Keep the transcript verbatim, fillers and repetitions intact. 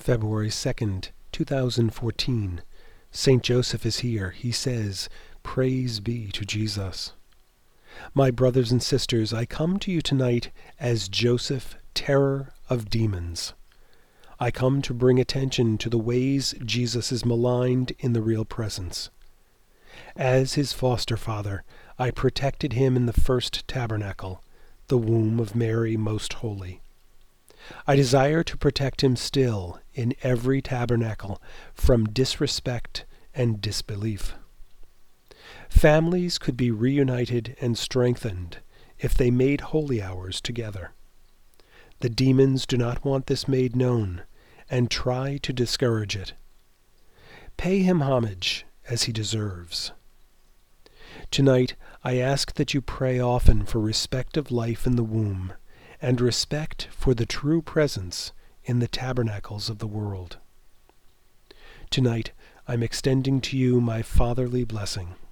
February second, two thousand fourteen. Saint Joseph is here. He says, "Praise be to Jesus." My brothers and sisters, I come to you tonight as Joseph, terror of demons. I come to bring attention to the ways Jesus is maligned in the real presence. As his foster father, I protected him in the first tabernacle, the womb of Mary Most Holy. I desire to protect him still in every tabernacle from disrespect and disbelief. Families could be reunited and strengthened if they made holy hours together. The demons do not want this made known and try to discourage it. Pay him homage as he deserves. Tonight, I ask that you pray often for respect of life in the womb and respect for the true presence in the tabernacles of the world. Tonight, I'm extending to you my fatherly blessing.